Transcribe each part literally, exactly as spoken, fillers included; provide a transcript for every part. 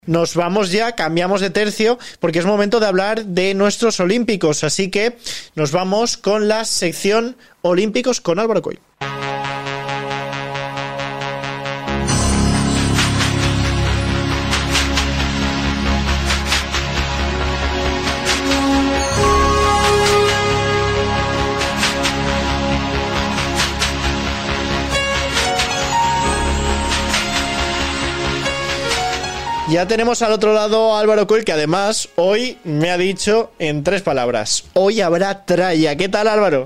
Nos vamos ya, cambiamos de tercio, porque es momento de hablar de nuestros olímpicos, así que nos vamos con la sección Olímpicos con Álvaro Coll. Ya tenemos al otro lado a Álvaro Coll, que además hoy me ha dicho en tres palabras: hoy habrá tralla. ¿Qué tal, Álvaro?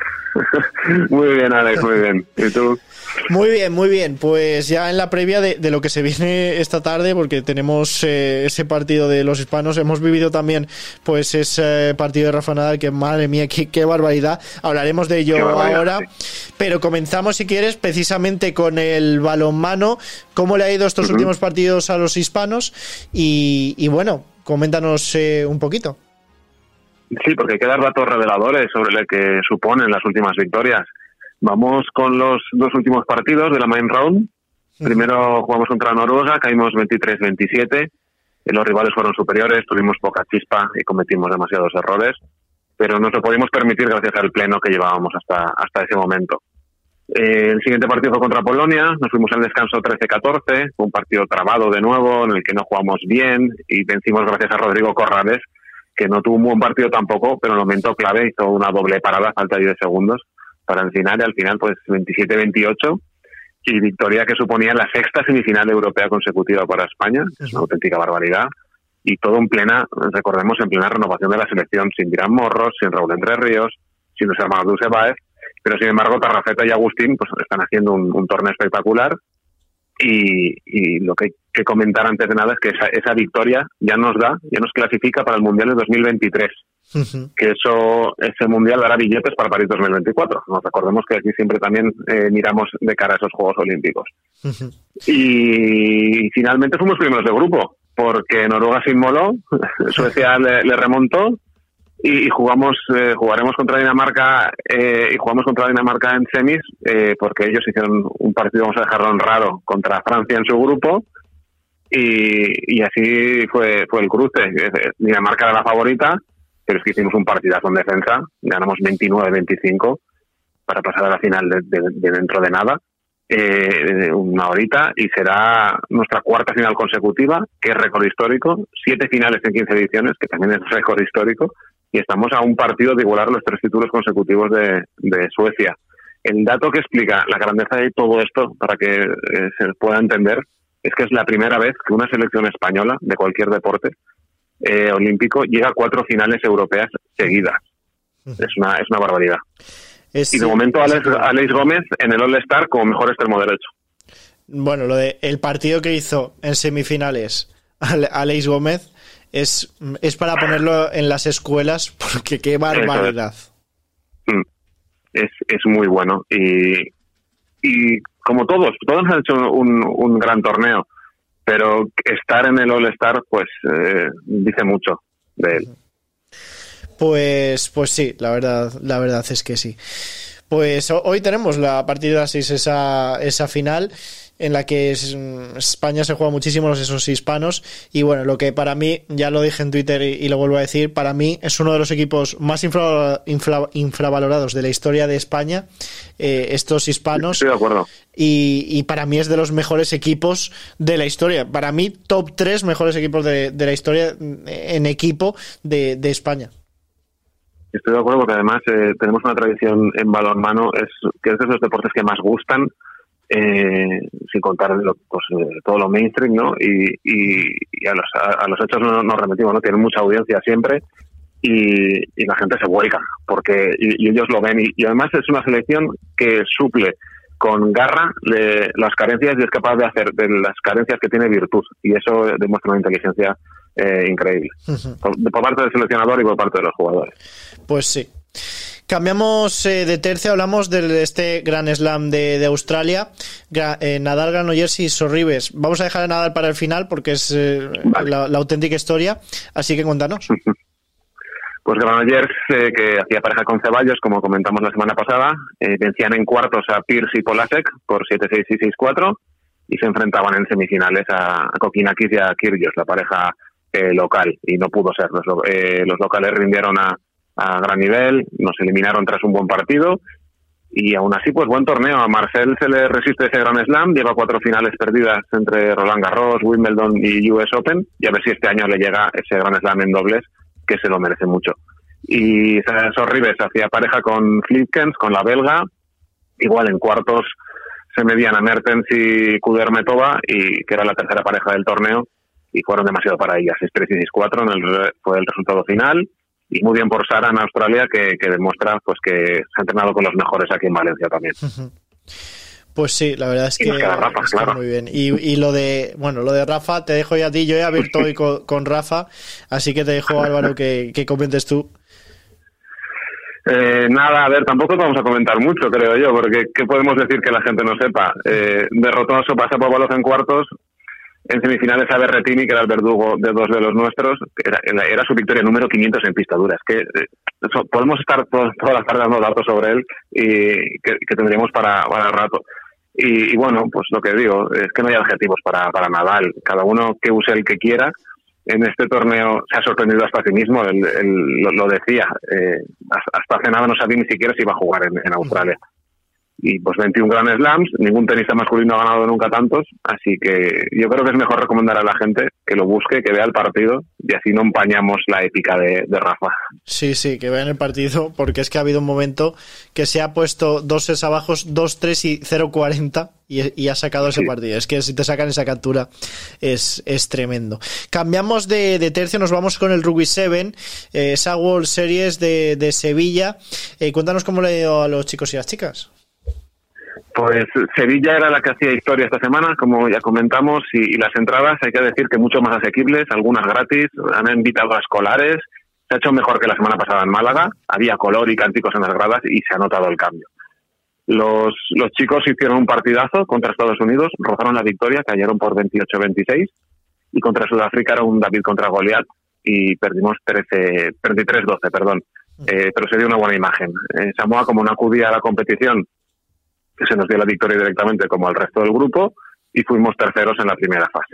Muy bien, Alex, muy bien. ¿Y tú? Muy bien, muy bien. Pues ya en la previa de, de lo que se viene esta tarde, porque tenemos eh, ese partido de los hispanos, hemos vivido también pues ese partido de Rafa Nadal, que madre mía, qué, qué barbaridad. Hablaremos de ello ahora, sí. Pero comenzamos, si quieres, precisamente con el balonmano. ¿Cómo le ha ido estos uh-huh. últimos partidos a los hispanos? Y, y bueno, coméntanos eh, un poquito. Sí, porque hay que dar datos reveladores sobre lo que suponen las últimas victorias. Vamos con los dos últimos partidos de la main round. Primero jugamos contra Noruega, caímos veintitrés veintisiete. Los rivales fueron superiores, tuvimos poca chispa y cometimos demasiados errores, pero nos lo pudimos permitir gracias al pleno que llevábamos hasta, hasta ese momento. Eh, el siguiente partido fue contra Polonia, nos fuimos al descanso trece catorce, fue un partido trabado de nuevo, en el que no jugamos bien y vencimos gracias a Rodrigo Corrales, que no tuvo un buen partido tampoco, pero en el momento clave hizo una doble parada a falta de diez segundos para el final, y al final pues veintisiete veintiocho, y victoria que suponía la sexta semifinal europea consecutiva para España, es una auténtica barbaridad, y todo en plena, recordemos, en plena renovación de la selección, sin Dirán Morros, sin Raúl Entre Ríos, sin los hermanos Dusebaez, pero sin embargo Tarrafeta y Agustín pues están haciendo un, un torneo espectacular, y, y lo que hay que comentar antes de nada es que esa, esa victoria ya nos da, ya nos clasifica para el Mundial de dos mil veintitrés. Uh-huh. Que eso, ese mundial dará billetes para París dos mil veinticuatro. Nos recordemos que aquí siempre también eh, miramos de cara a esos Juegos Olímpicos. Uh-huh. Y finalmente fuimos primeros de grupo, porque Noruega se inmoló, Suecia le, le remontó, y, y jugamos, eh, jugaremos contra Dinamarca eh, y jugamos contra Dinamarca en semis, eh, porque ellos hicieron un partido, vamos a dejarlo en raro, contra Francia en su grupo, y, y así fue, fue el cruce. Dinamarca era la favorita, pero es que hicimos un partidazo en defensa, ganamos veintinueve veinticinco para pasar a la final de, de, de dentro de nada, eh, una horita, y será nuestra cuarta final consecutiva, que es récord histórico, siete finales en quince ediciones, que también es récord histórico, y estamos a un partido de igualar los tres títulos consecutivos de, de Suecia. El dato que explica la grandeza de todo esto, para que eh, se pueda entender, es que es la primera vez que una selección española de cualquier deporte Eh, olímpico llega a cuatro finales europeas seguidas. Uh-huh. Es una es una barbaridad. Es, y de momento Alex, Alex Gómez en el All-Star como mejor extremo derecho. Bueno, lo de el partido que hizo en semifinales Alex Gómez es, es para ponerlo en las escuelas, porque qué barbaridad. Es. es es muy bueno, y y como todos, todos han hecho un, un gran torneo, pero estar en el All-Star pues eh, dice mucho de él. Pues pues sí, la verdad la verdad es que sí. Pues hoy tenemos la, a partir de las seis esa, esa final en la que es, España se juega muchísimo, los esos hispanos, y bueno, lo que para mí, ya lo dije en Twitter y, y lo vuelvo a decir, para mí es uno de los equipos más infra, infra, infravalorados de la historia de España, eh, estos hispanos. Estoy de acuerdo. Y, y para mí es de los mejores equipos de la historia. Para mí, top tres mejores equipos de, de la historia en equipo de, de España. Estoy de acuerdo, porque además eh, tenemos una tradición en balonmano, es que es de los deportes que más gustan, eh, sin contar lo, pues, eh, todo lo mainstream, ¿no? Y, y, y a, los, a, a los hechos no nos remitimos, ¿no? Tienen mucha audiencia siempre, y, y la gente se vuelca, porque y, y ellos lo ven, y, y además es una selección que suple con garra de las carencias y es capaz de hacer de las carencias que tiene virtud, y eso demuestra una inteligencia eh, increíble, uh-huh. por, por parte del seleccionador y por parte de los jugadores. Pues sí. Cambiamos eh, de tercio, hablamos de este Grand Slam de, de Australia, Gra- eh, Nadal, Granollers y Sorribes. Vamos a dejar a Nadal para el final porque es eh, vale. la, la auténtica historia, así que cuéntanos. Pues Granollers, eh, que hacía pareja con Ceballos, como comentamos la semana pasada, eh, vencían en cuartos a Pierce y Polasek por siete seis y seis cuatro, y se enfrentaban en semifinales a, a Kokinakis y a Kyrgios, la pareja eh, local, y no pudo ser. Los, eh, los locales rindieron a, a gran nivel, nos eliminaron tras un buen partido, y aún así, pues buen torneo. A Marcel se le resiste ese Grand Slam, lleva cuatro finales perdidas entre Roland Garros, Wimbledon y U S Open, y a ver si este año le llega ese Grand Slam en dobles, que se lo merece mucho. Y Sorribes hacía pareja con Flipkens, con la belga, igual en cuartos se medían a Mertens y Kudermetova, y que era la tercera pareja del torneo, y fueron demasiado para ellas, seis tres y seis cuatro en el, fue el resultado final. Y muy bien por Sara en Australia, que, que demuestra pues que se ha entrenado con los mejores aquí en Valencia también. Pues sí, la verdad es que, Rafa, es claro. que muy bien. Y, y lo de, bueno, lo de Rafa, te dejo ya a ti. Yo he abierto hoy con, con Rafa, así que te dejo, Álvaro, que, que comentes tú. Eh, nada, a ver, tampoco vamos a comentar mucho, creo yo, porque ¿qué podemos decir que la gente no sepa? Eh, derrotó a Shapovalov en cuartos. En semifinales a Berrettini, que era el verdugo de dos de los nuestros, era, era su victoria número quinientos en pista dura. Es que eh, eso, podemos estar todas, todas las tardes dando datos sobre él y que, que tendríamos para, para el rato. Y, y bueno, pues lo que digo, es que no hay adjetivos para, para Nadal. Cada uno que use el que quiera. En este torneo se ha sorprendido hasta sí mismo, él, él lo, lo decía. Eh, hasta hace nada no sabía ni siquiera si iba a jugar en, en Australia. Y pues veintiún Grand Slams, ningún tenista masculino ha ganado nunca tantos, así que yo creo que es mejor recomendar a la gente que lo busque, que vea el partido, y así no empañamos la épica de, de Rafa. Sí, sí, que vean el partido, porque es que ha habido un momento que se ha puesto dos sets abajo, dos tres y cero cuarenta, y, y ha sacado ese sí. partido. Es que si te sacan esa captura es, es tremendo. Cambiamos de, de tercio, nos vamos con el Rugby siete, eh, esa World Series de, de Sevilla. Eh, cuéntanos cómo le ha ido a los chicos y las chicas. Pues Sevilla era la que hacía historia esta semana, como ya comentamos, y, y las entradas hay que decir que mucho más asequibles, algunas gratis, han invitado a escolares, se ha hecho mejor que la semana pasada en Málaga, había color y cánticos en las gradas y se ha notado el cambio. Los, los chicos hicieron un partidazo contra Estados Unidos, rozaron la victoria, cayeron por veintiocho a veintiséis, y contra Sudáfrica era un David contra Goliat y perdimos trece, veintitrés a doce, perdón, eh, pero se dio una buena imagen. Eh, Samoa, como no acudía a la competición, que se nos dio la victoria directamente como al resto del grupo, y fuimos terceros en la primera fase.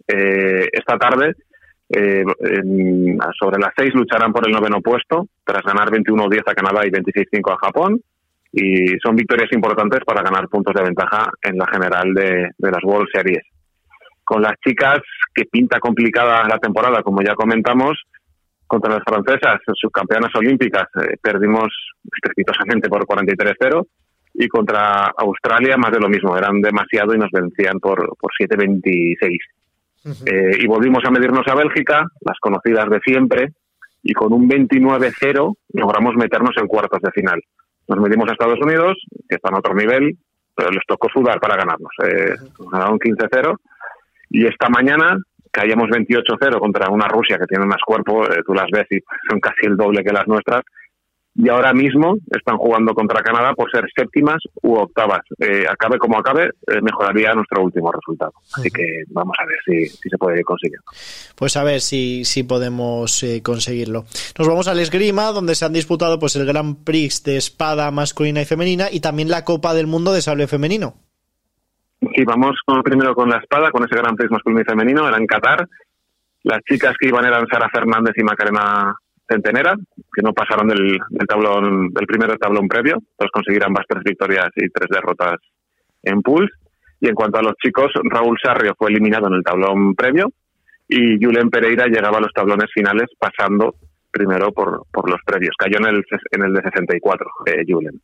Eh, esta tarde, eh, en, sobre las seis, lucharán por el noveno puesto, tras ganar veintiuno a diez a Canadá y veintiséis a cinco a Japón, y son victorias importantes para ganar puntos de ventaja en la general de, de las World Series. Con las chicas, que pinta complicada la temporada, como ya comentamos, contra las francesas, subcampeonas olímpicas, eh, perdimos estrepitosamente por cuarenta y tres a cero, y contra Australia más de lo mismo, eran demasiado y nos vencían por, por siete a veintiséis. Uh-huh. Eh, y volvimos a medirnos a Bélgica, las conocidas de siempre, y con un veintinueve a cero logramos meternos en cuartos de final. Nos medimos a Estados Unidos, que están a otro nivel, pero les tocó sudar para ganarnos. Eh, nos ganaron quince a cero, y esta mañana caíamos veintiocho a cero contra una Rusia que tiene más cuerpo, eh, tú las ves y son casi el doble que las nuestras, y ahora mismo están jugando contra Canadá por ser séptimas u octavas. Eh, acabe como acabe, eh, mejoraría nuestro último resultado. Así que vamos a ver si, si se puede conseguir. Pues a ver si, si podemos eh, conseguirlo. Nos vamos al esgrima, donde se han disputado pues el Grand Prix de espada masculina y femenina, y también la Copa del Mundo de sable femenino. Sí, vamos con, primero con la espada, con ese Grand Prix masculino y femenino, era en Qatar. Las chicas que iban eran Sara Fernández y Macarena Centenera, que no pasaron del, del tablón del primer tablón previo, pues conseguir ambas tres victorias y tres derrotas en pools. Y en cuanto a los chicos, Raúl Sarrio fue eliminado en el tablón previo y Julen Pereira llegaba a los tablones finales pasando primero por, por los previos. Cayó en el, en el de sesenta y cuatro, eh, Julen.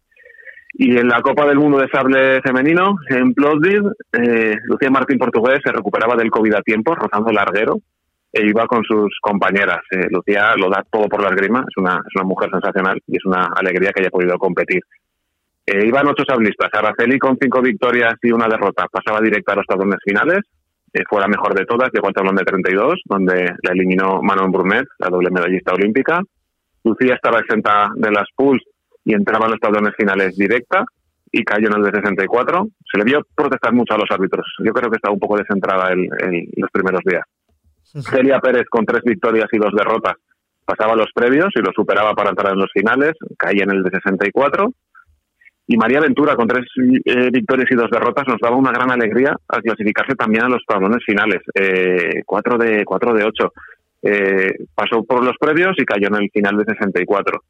Y en la Copa del Mundo de sable femenino, en Plovdiv, eh, Lucía Martín Portugués se recuperaba del COVID a tiempo, rozando larguero, e iba con sus compañeras. Eh, Lucía lo da todo por la esgrima, es una, es una mujer sensacional y es una alegría que haya podido competir. Eh, iban ocho sablistas. Araceli, con cinco victorias y una derrota, pasaba directa a los tablones finales. Eh, fue la mejor de todas, llegó al tablón de treinta y dos, donde la eliminó Manon Brunet, la doble medallista olímpica. Lucía estaba exenta de las pools y entraba en los tablones finales directa y cayó en el de sesenta y cuatro. Se le vio protestar mucho a los árbitros. Yo creo que estaba un poco descentrada en, en los primeros días. Celia Pérez, con tres victorias y dos derrotas, pasaba los previos y lo superaba para entrar en los finales, caía en el de sesenta y cuatro. Y María Ventura, con tres eh, victorias y dos derrotas, nos daba una gran alegría al clasificarse también a los tablones finales. Eh, cuatro de ocho. Eh, pasó por los previos y cayó en el final de sesenta y cuatro.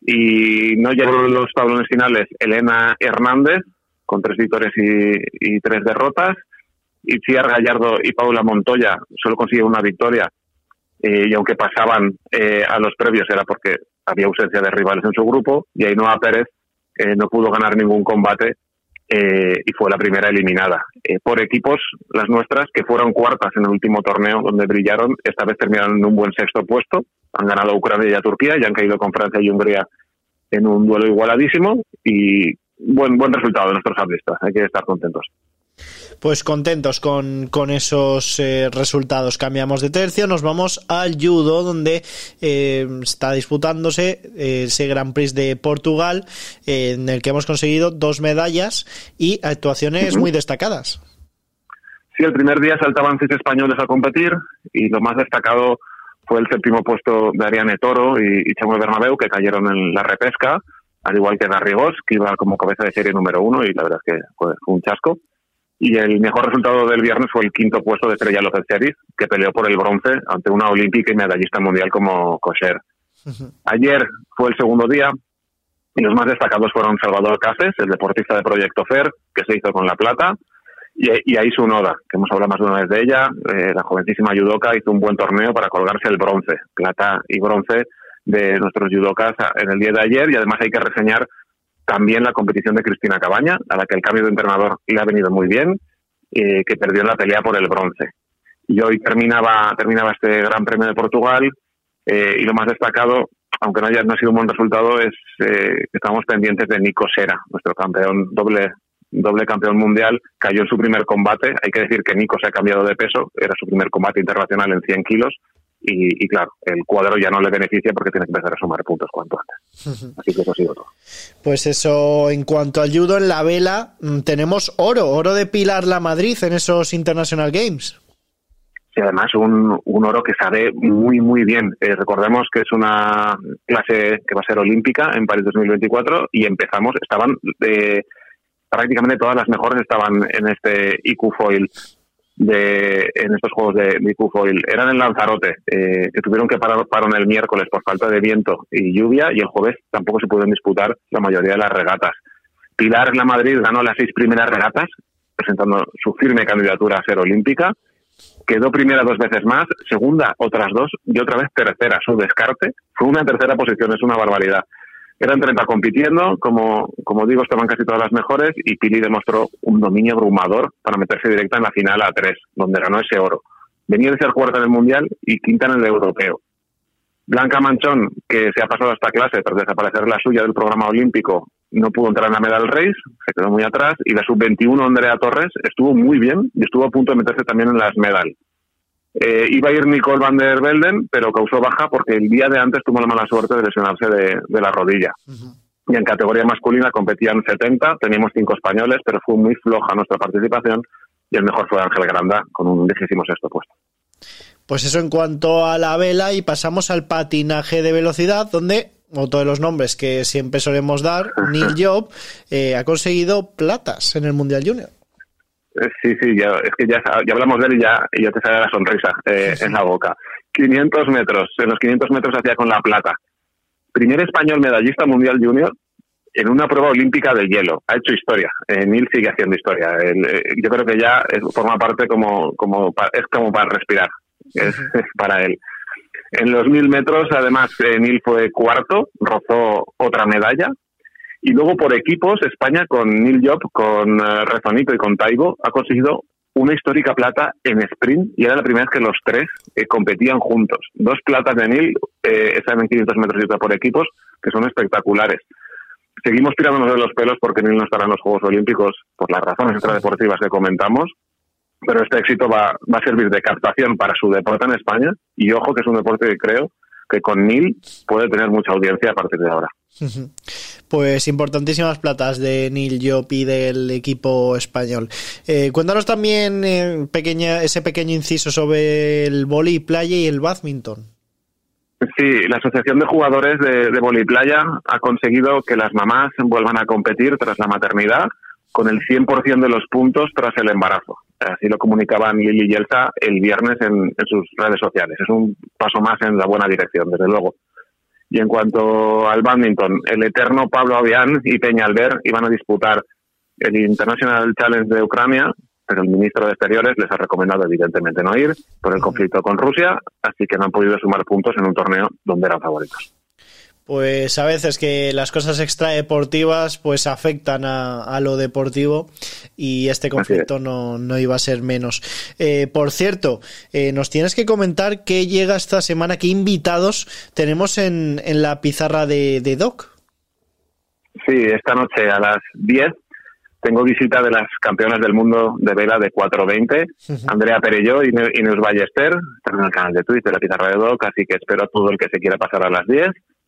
Y no llegó a los tablones finales Elena Hernández, con tres victorias y, y tres derrotas. Itziar Gallardo y Paula Montoya solo consiguieron una victoria. Eh, y aunque pasaban eh, a los previos era porque había ausencia de rivales en su grupo. Y Ainhoa Pérez Eh, no pudo ganar ningún combate eh, y fue la primera eliminada. Eh, por equipos, las nuestras, que fueron cuartas en el último torneo donde brillaron, esta vez terminaron en un buen sexto puesto. Han ganado Ucrania y a Turquía y han caído con Francia y Hungría en un duelo igualadísimo y buen buen resultado de nuestros atletas. Hay que estar contentos. Pues contentos con, con esos eh, resultados. Cambiamos de tercio, nos vamos al judo, donde eh, está disputándose eh, ese Grand Prix de Portugal, eh, en el que hemos conseguido dos medallas y actuaciones uh-huh. muy destacadas. Sí, el primer día saltaban seis españoles a competir y lo más destacado fue el séptimo puesto de Ariane Toro y, y Chamo Bernabeu, que cayeron en la repesca, al igual que Garrigós, que iba como cabeza de serie número uno y la verdad es que fue, fue un chasco. Y el mejor resultado del viernes fue el quinto puesto de Estrella López Ceris, que peleó por el bronce ante una olímpica y medallista mundial como Kosher. Uh-huh. Ayer fue el segundo día y los más destacados fueron Salvador Cases, el deportista de Proyecto Fer, que se hizo con la plata, y, y Aisu Noda, que hemos hablado más de una vez de ella, eh, la jovencísima judoka, hizo un buen torneo para colgarse el bronce, plata y bronce de nuestros judokas en el día de ayer, y además hay que reseñar también la competición de Cristina Cabaña, a la que el cambio de entrenador le ha venido muy bien, eh, que perdió en la pelea por el bronce. Y hoy terminaba terminaba este Gran Premio de Portugal, eh, y lo más destacado, aunque no haya no ha sido un buen resultado, es eh, que estamos pendientes de Nico Sera, nuestro campeón doble doble campeón mundial. Cayó en su primer combate. Hay que decir que Nico se ha cambiado de peso, era su primer combate internacional en cien kilos. Y, y claro, el cuadro ya no le beneficia porque tiene que empezar a sumar puntos cuanto antes. Así que eso ha sido todo. Pues eso, en cuanto al judo en la vela, tenemos oro, oro de Pilar Lamadrid en esos International Games. Sí, además un, un oro que sabe muy, muy bien. Eh, recordemos que es una clase que va a ser olímpica en París dos mil veinticuatro y empezamos, estaban, eh, prácticamente todas las mejores estaban en este I Q Foil. De, en estos juegos de, de I Q Foil. Eran en Lanzarote, eh, que tuvieron que parar, parar el miércoles por falta de viento y lluvia, y el jueves tampoco se pudieron disputar la mayoría de las regatas. Pilar Lamadrid ganó las seis primeras regatas, presentando su firme candidatura a ser olímpica. Quedó primera dos veces más, segunda otras dos y otra vez tercera. Su descarte fue una tercera posición, es una barbaridad. Eran treinta compitiendo, como, como digo, estaban casi todas las mejores y Pili demostró un dominio abrumador para meterse directa en la final a tres, donde ganó ese oro. Venía de ser cuarta en el Mundial y quinta en el Europeo. Blanca Manchón, que se ha pasado a esta clase tras desaparecer la suya del programa olímpico, no pudo entrar en la medal race, se quedó muy atrás, y la sub veintiuno Andrea Torres estuvo muy bien y estuvo a punto de meterse también en las medal. Eh, iba a ir Nicole van der Velden, pero causó baja porque el día de antes tuvo la mala suerte de lesionarse de, de la rodilla. Uh-huh. Y en categoría masculina competían setenta, teníamos cinco españoles, pero fue muy floja nuestra participación y el mejor fue Ángel Granda con un vigésimo sexto puesto. Pues eso en cuanto a la vela, y pasamos al patinaje de velocidad, donde otro de los nombres que siempre solemos dar, Neil Job, eh, ha conseguido platas en el Mundial Junior. Sí, sí, ya, es que ya, ya hablamos de él y ya, y ya te sale la sonrisa eh, sí. en la boca. quinientos metros, en los quinientos metros hacía con la plata. Primer español medallista mundial junior en una prueba olímpica de hielo. Ha hecho historia. Eh, Neil sigue haciendo historia. El, eh, yo creo que ya es, forma parte como, como pa, es como para respirar. Es, uh-huh. es para él. En los mil metros, además, eh, Neil fue cuarto, rozó otra medalla. Y luego por equipos, España con Neil Job, con uh, Rezonito y con Taibo ha conseguido una histórica plata en sprint y era la primera vez que los tres eh, competían juntos. Dos platas de Neil, eh, esa en quinientos metros y otra por equipos, que son espectaculares. Seguimos tirándonos de los pelos porque Neil no estará en los Juegos Olímpicos por las razones extradeportivas que comentamos, pero este éxito va, va a servir de captación para su deporte en España y ojo que es un deporte que creo que con Neil puede tener mucha audiencia a partir de ahora. Pues importantísimas platas de Neil Job y del equipo español. Eh, cuéntanos también eh, pequeña, ese pequeño inciso sobre el vóley playa y el bádminton. Sí, la Asociación de Jugadores de, de Voliplaya ha conseguido que las mamás vuelvan a competir tras la maternidad con el cien por ciento de los puntos tras el embarazo. Así lo comunicaban Lili y Elsa el viernes en, en sus redes sociales. Es un paso más en la buena dirección, desde luego. Y en cuanto al bádminton, el eterno Pablo Avián y Peña Albert iban a disputar el International Challenge de Ucrania, pero el ministro de Exteriores les ha recomendado evidentemente no ir por el conflicto con Rusia, así que no han podido sumar puntos en un torneo donde eran favoritos. Pues a veces que las cosas extradeportivas pues afectan a, a lo deportivo y este conflicto no, no iba a ser menos. Eh, por cierto, eh, nos tienes que comentar qué llega esta semana, qué invitados tenemos en, en la pizarra de, de Doc. Sí, esta noche a las diez tengo visita de las campeonas del mundo de vela de cuatro veinte, uh-huh. Andrea Perelló y Neus Ballester, están en el canal de Twitch de la pizarra de Doc, así que espero a todo el que se quiera pasar a las diez.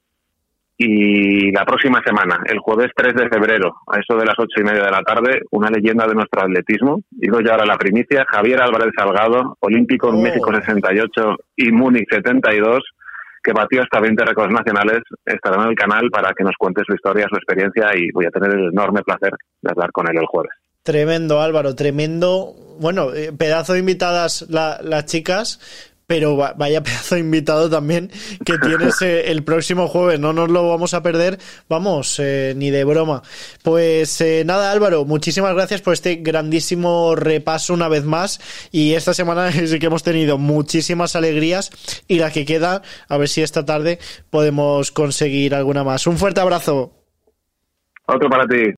Y la próxima semana, el jueves tres de febrero, a eso de las ocho y media de la tarde, una leyenda de nuestro atletismo. Digo ya ahora la primicia, Javier Álvarez Salgado, olímpico en oh. México sesenta y ocho y Múnich setenta y dos, que batió hasta veinte récords nacionales, estará en el canal para que nos cuente su historia, su experiencia, y voy a tener el enorme placer de hablar con él el jueves. Tremendo, Álvaro, tremendo. Bueno, pedazo de invitadas la, las chicas, pero vaya pedazo de invitado también que tienes eh, el próximo jueves, no nos lo vamos a perder, vamos, eh, ni de broma. Pues eh, nada, Álvaro, muchísimas gracias por este grandísimo repaso una vez más, y esta semana sí que hemos tenido muchísimas alegrías, y la que queda, a ver si esta tarde podemos conseguir alguna más. Un fuerte abrazo. Otro para ti.